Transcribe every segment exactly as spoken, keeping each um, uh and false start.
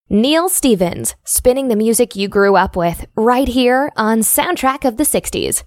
Neil Stevens, spinning the music you grew up with, right here on Soundtrack of the sixties.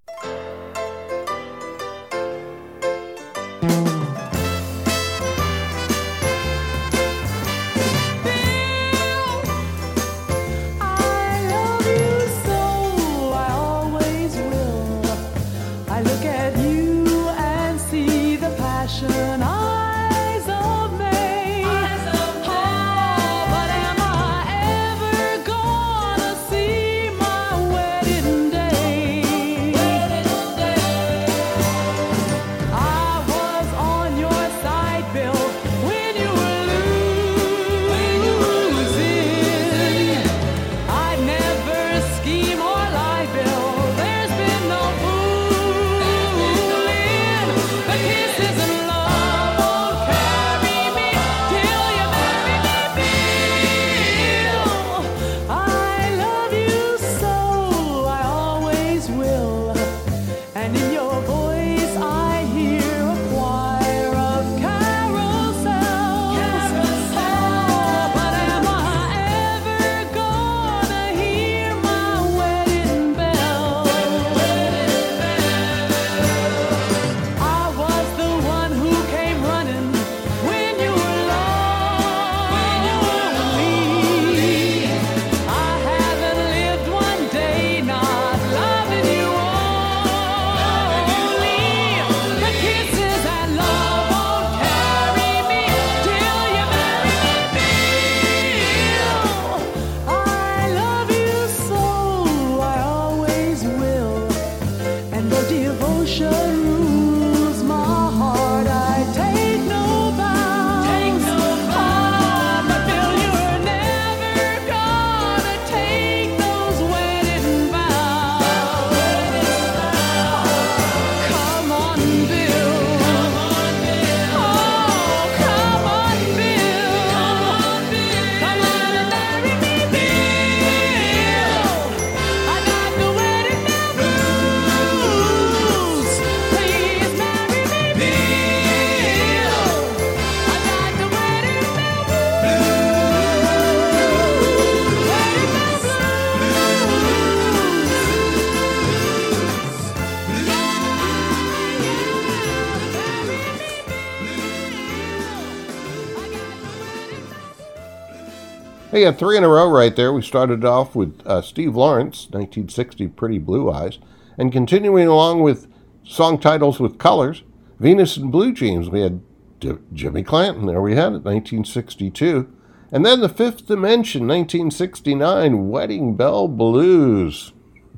Hey, you got three in a row right there. We started off with uh, Steve Lawrence, nineteen sixty, Pretty Blue Eyes. And continuing along with song titles with colors, Venus and Blue Jeans. We had D- Jimmy Clanton, there we had it, nineteen sixty-two. And then The Fifth Dimension, nineteen sixty-nine, Wedding Bell Blues.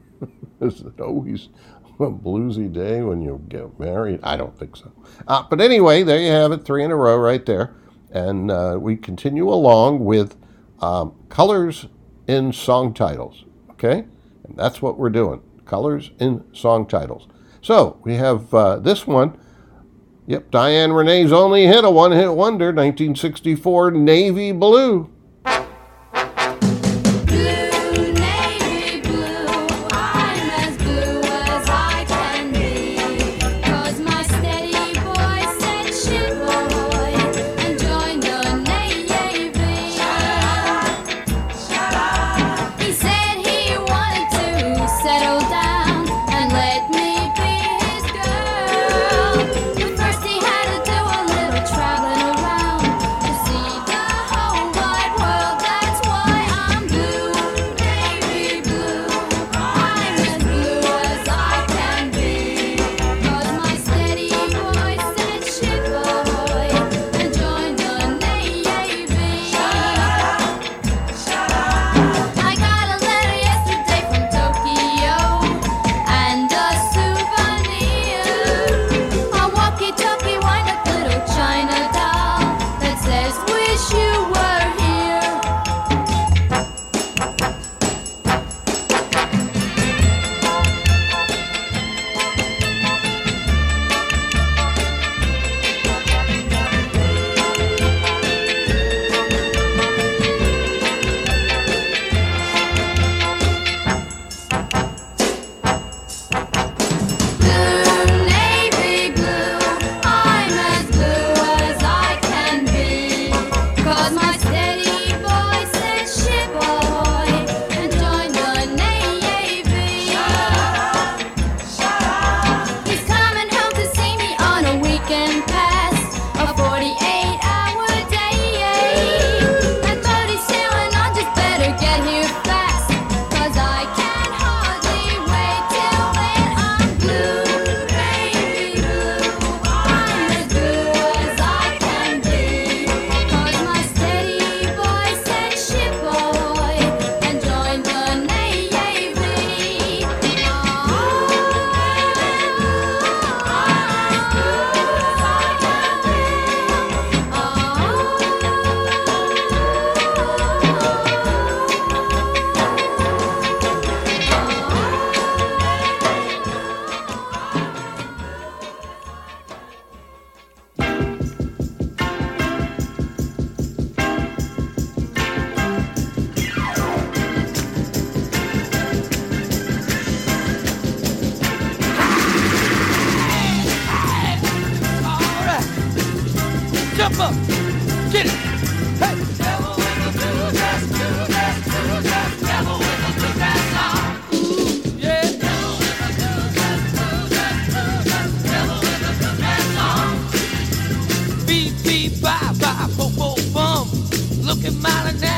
Is it always a bluesy day when you get married? I don't think so. Uh, but anyway, there you have it, three in a row right there. And uh, we continue along with um, colors in song titles, okay? And that's what we're doing, colors in song titles. So we have uh, this one. Yep, Diane Renee's only hit, a one-hit wonder, nineteen sixty-four, Navy Blue. Traveling around to see the whole wide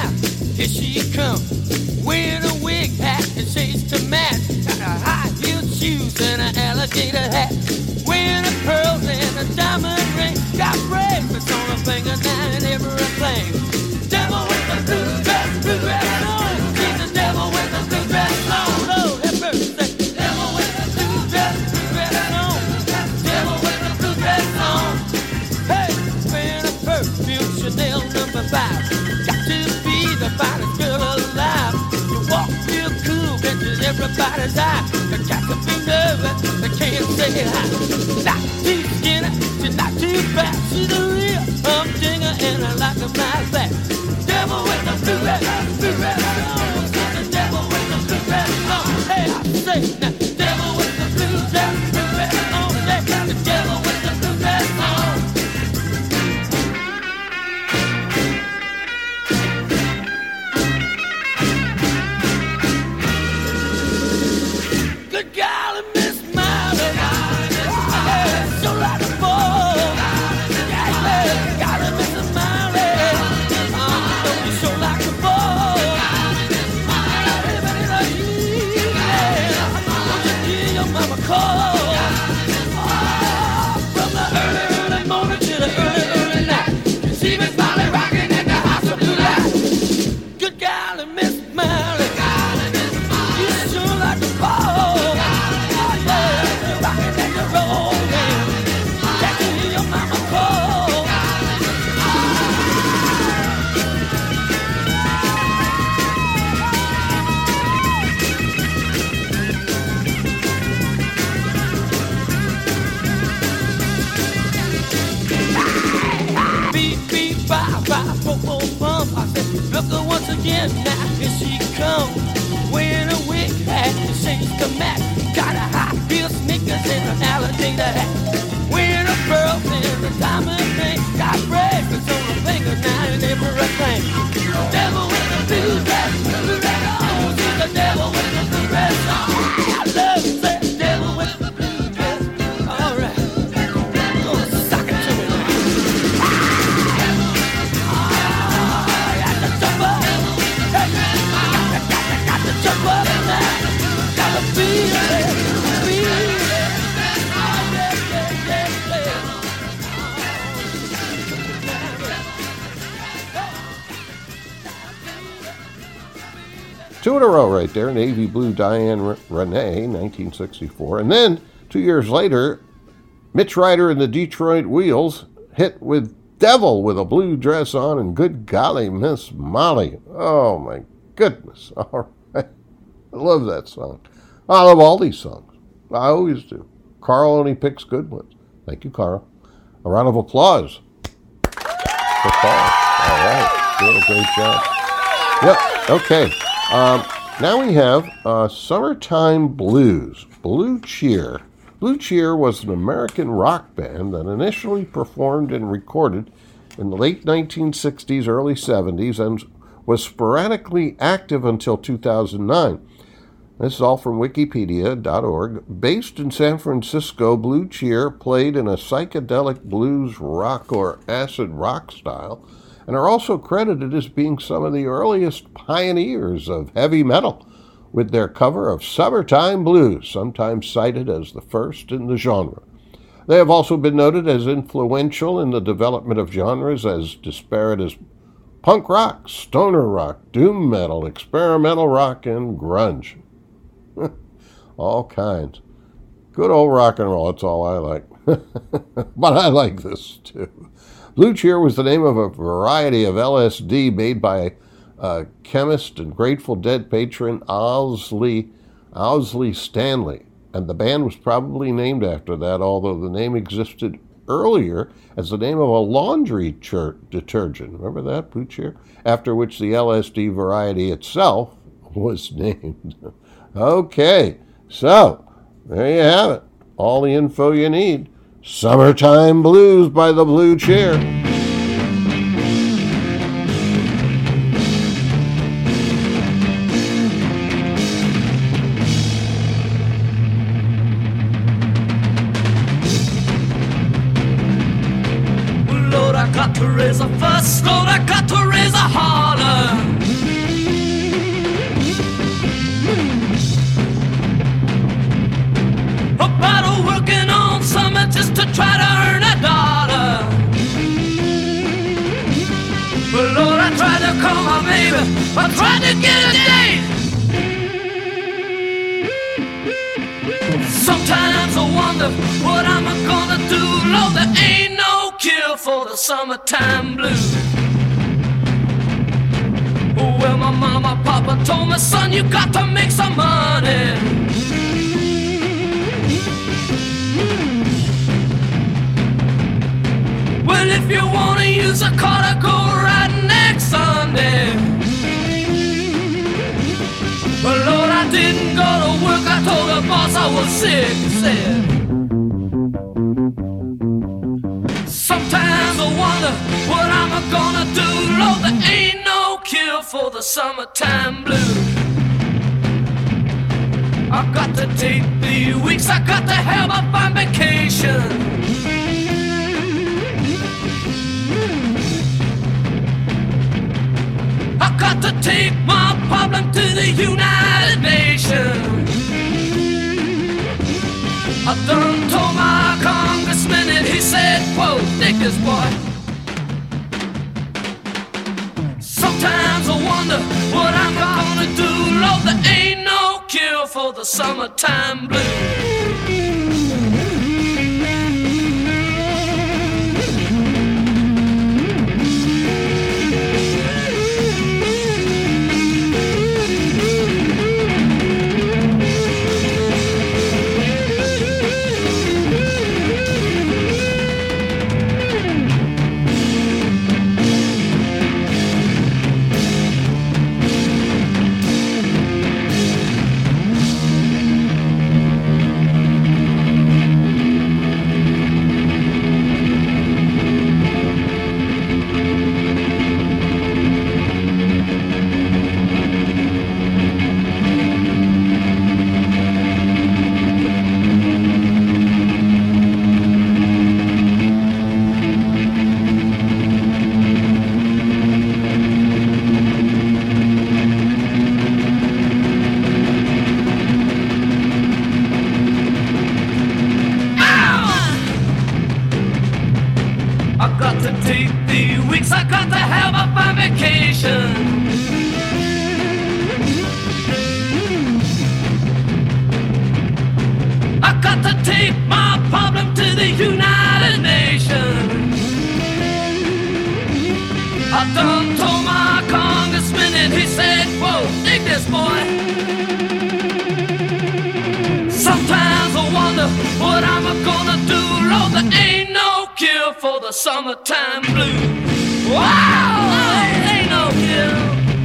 now. Here she comes, wearing a wig hat and shades to match. Got a high-heeled shoes and an alligator hat. Wearing a pearls and a diamond ring. Got bracelets on her finger now and everything. Devil with the blue dress, blue dress on. She's the devil with the blue dress on. Lord have mercy. Devil with the blue dress, blue dress on. Devil with the blue dress on. Hey, wearing a perfume, Chanel number five. Got to be the finest girl alive. You walk real cool, catches everybody's eye. But got to be nervous, they can't say hi. Not too skinny, she's not too fat. She's a real humdinger and I like her my back. Devil with the blue dress, blue dress on. The devil with the blue dress on. Hey, I say now, devil with the blue dress, blue dress on. Hey, the devil with the blue dress on. Good golly, Miss Miley. Yeah, so like a ball. Yeah, yeah, golly, Miss Miley. Oh, don't you so like a ball. Everybody like you, yeah. Don't you hear your mama call? Oh, from the early, early morning to the early, early night. See Miss Miley rocking in the house of blue light. Good golly, Miss Miley. You sure like a ball. Look her once again, now here she comes. Wearing a wig hat and shades to match. Got a high heel sneakers and an alligator hat. Wearing a pearl and a diamond ring. Got bracelets on her finger now and everything. Devil with the blue dress, blue dress on. She's the devil with the blue dress on. I love you, say devil with the blue dress. All right, gonna sock it to me now. Jump up now, gotta feel it, feel it. Oh, yeah, yeah, yeah, yeah. Two in a row right there, Navy Blue Diane Renee, nineteen sixty-four. And then, two years later, Mitch Ryder and the Detroit Wheels hit with Devil with a blue dress on and Good Golly, Miss Molly. Oh, my goodness. All right. I love that song. I love all these songs. I always do. Carl only picks good ones. Thank you, Carl. A round of applause for Carl. All right. Doing a great job. Yep. Okay. Um, now we have uh, Summertime Blues. Blue Cheer. Blue Cheer was an American rock band that initially performed and recorded in the late nineteen sixties, early seventies, and was sporadically active until two thousand nine. This is all from wikipedia dot org. Based in San Francisco, Blue Cheer played in a psychedelic blues rock or acid rock style, and are also credited as being some of the earliest pioneers of heavy metal, with their cover of Summertime Blues, sometimes cited as the first in the genre. They have also been noted as influential in the development of genres as disparate as punk rock, stoner rock, doom metal, experimental rock, and grunge. All kinds. Good old rock and roll, that's all I like. But I like this too. Blue Cheer was the name of a variety of L S D made by uh, chemist and Grateful Dead patron Owsley, Owsley Stanley, and the band was probably named after that, although the name existed earlier as the name of a laundry chur- detergent. Remember that, Blue Cheer? After which the L S D variety itself was named. Okay, so there you have it. All the info you need. Summertime Blues by the Blue Cheer. Lord, I got to raise a fuss. Lord, I got to raise a holler. I tried to get a date. Sometimes I wonder what I'm gonna do. Lord, there ain't no cure for the summertime blues. Well, my mama, papa told me, son, you got to make some money. Well, if you wanna use a car to go right next Sunday. Well, Lord, I didn't go to work. I told the boss I was sick. He said, sometimes I wonder what I'm gonna do. Lord, there ain't no cure for the summertime blues. I've got to take the weeks. I got to have a fine vacation. I got to take my problem to the United Nations. I done told my congressman and he said, quote, take this boy. Sometimes I wonder what I'm gonna do. Lord, there ain't no cure for the summertime blues. Summertime blues. Wow, ain't no cure.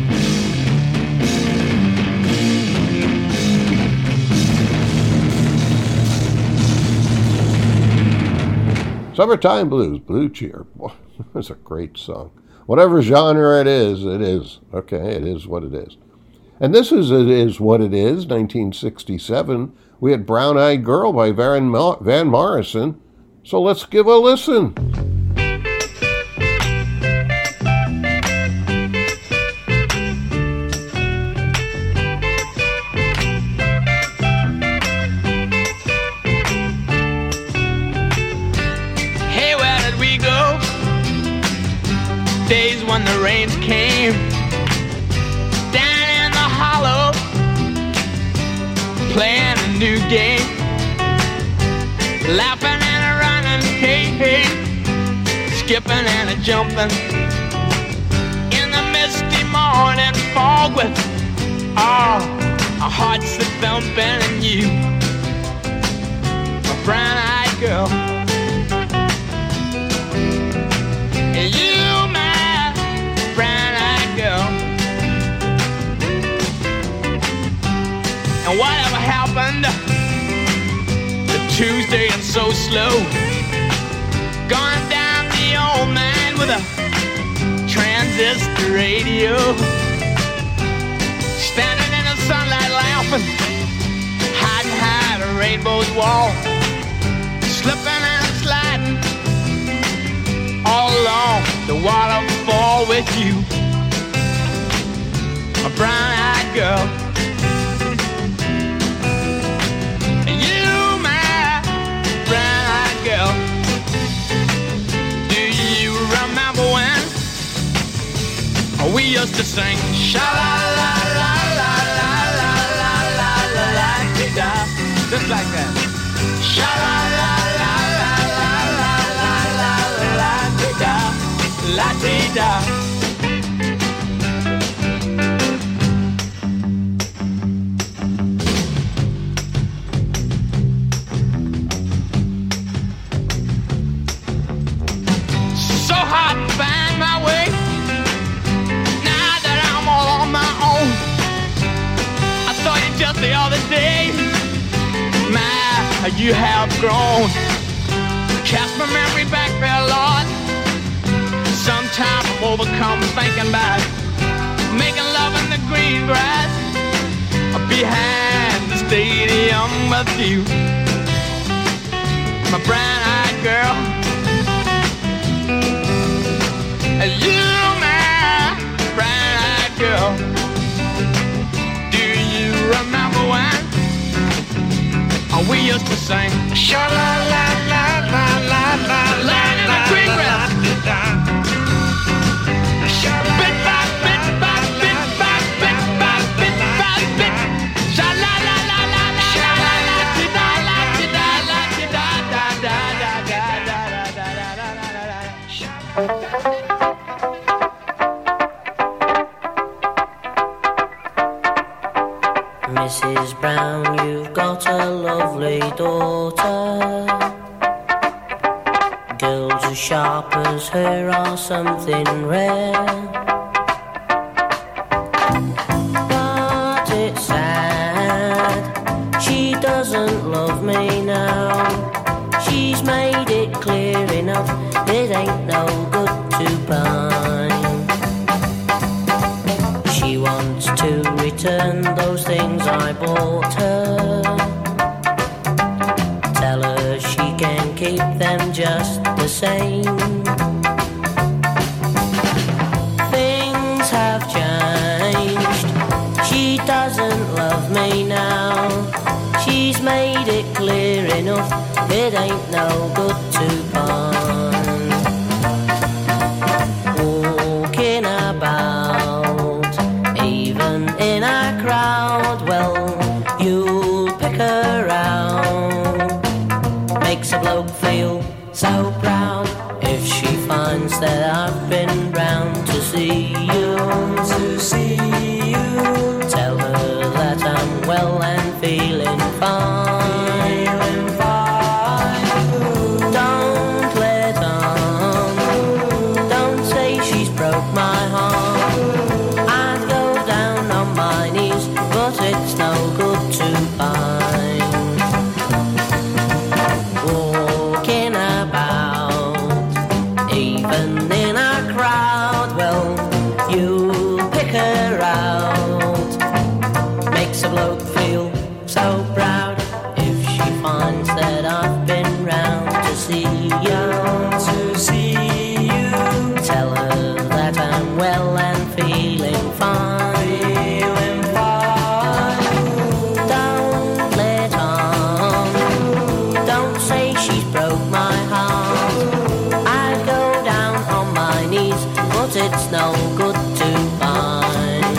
Summertime Blues, Blue Cheer. Boy, that's a great song. Whatever genre it is, it is. Okay, it is what it is. And this is It Is What It Is, nineteen sixty-seven. We had Brown Eyed Girl by Van, Van Morrison. So let's give a listen. Days when the rains came down in the hollow, playing a new game, laughing and a running, hey, hey, skipping and a jumping in the misty morning fog with all oh, our hearts that thumping and you, my brown-eyed girl, and you, and whatever happened to Tuesday and so slow, going down the old man with a transistor radio, standing in the sunlight laughing, hiding high at a rainbow's wall, slipping and sliding all along the waterfall with you, my brown-eyed girl. We used used to sing sha la la la la la la la la la la da, just like that. Sha la la la la la la la la la da, la da. So hard to find my way. Now that I'm all on my own, I saw you just the other day. My, you have grown. Cast my memory back there, Lord. Sometimes I'm overcome thinking about making love in the green grass behind the stadium with you, my brown-eyed girl. You, my brown-eyed girl. Do you remember when we used to sing sha la la la la la la la in the green grass? Bit by bit by bit by bit by bit by bit. Sha la la la la la la la la da la da la da da da da da da da da da da. Missus Brown, you've got a lovely daughter. Girls as sharp as her are something rare. But it's sad, she doesn't love me now. She's made it clear enough, it ain't no good to pine. She wants to return those things I bought her. Tell her she can keep them just the same. Things have changed, she doesn't love me now. She's made it clear enough, it ain't no good to pine. Walking about, even in a crowd, well, you'll pick her out. Makes a bloke feel so proud if she finds that I've been round to see you. To see you. Tell her that I'm well and feeling fine. Feeling fine. Don't let on. Don't say she's broke my heart. I'd go down on my knees, but it's no good to pine. Walking about, even in a crowd, well, you'll pick her out. Makes a bloke feel so proud if she finds that I've been round to see you. To see you. Tell her that I'm well and feeling fine. Feeling fine. Don't let on. Don't say she's broke my heart. I go down on my knees, but it's no good to pine.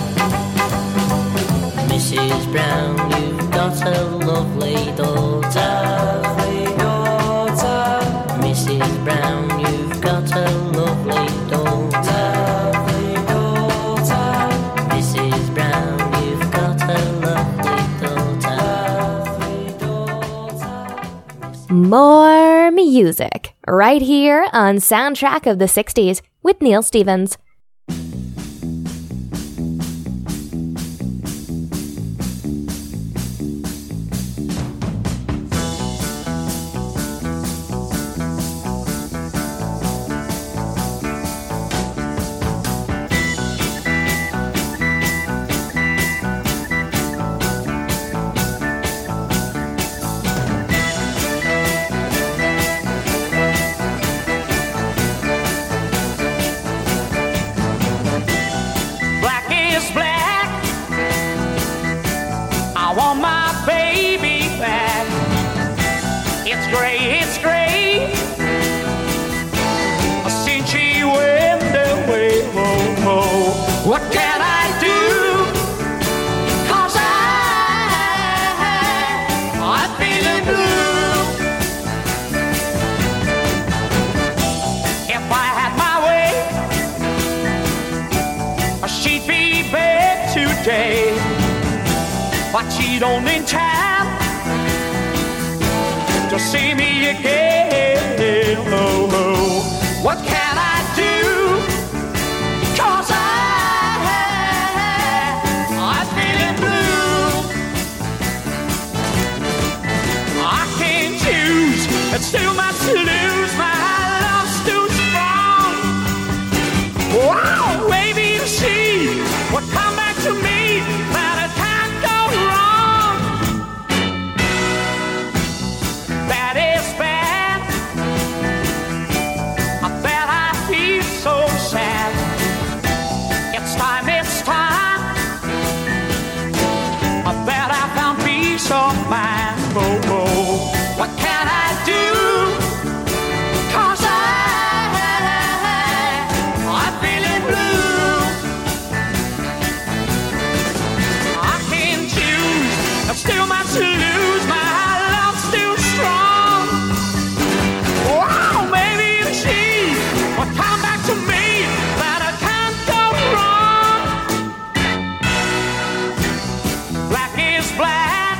Missus Brown, you've got a lovely daughter. Lovely daughter. Missus Brown, you've got a lovely daughter. Lovely daughter. Missus Brown, you've got a lovely daughter. Lovely daughter. More music right here on Soundtrack of the sixties with Neil Stevens. Black is black. I want my baby back. It's gray, it's gray. Since she went away, oh, oh. today, but she don't intend to see me again. Oh, oh. What can I do? 'Cause I, I'm feeling blue. I can't choose, it's too much to lose. My love's too strong. Wow, maybe you see what come back to me, that it can't go wrong. That is bad. I bet I feel so sad. It's time, it's time. I bet I found peace of mind. Oh, oh. What can I do? 'Cause I, I'm feeling blue. I can't choose, I've still much to lose. My love's still strong. Wow, maybe you see what come back to me, that I can't go wrong. Black is black.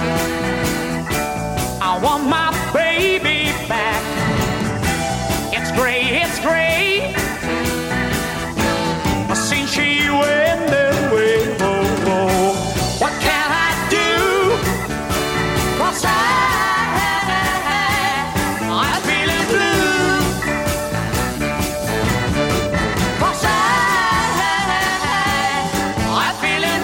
I want my baby back. It's gray, it's gray. Since she went away, oh, oh. What can I do? 'Cause I, I'm feeling blue. 'Cause I, I'm feeling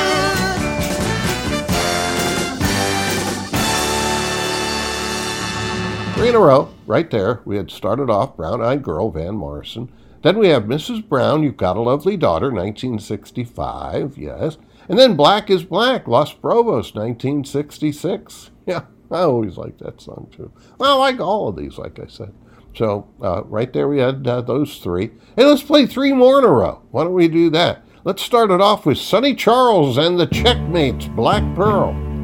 blue. Three in a row, right there. We had started off Brown Eyed Girl, Van Morrison. Then we have Missus Brown, You've Got a Lovely Daughter, nineteen sixty-five, yes. And then Black is Black, Los Provos, nineteen sixty-six. Yeah, I always like that song too. Well, I like all of these, like I said. So uh, right there we had uh, those three. Hey, let's play three more in a row. Why don't we do that? Let's start it off with Sonny Charles and the Checkmates, Black Pearl.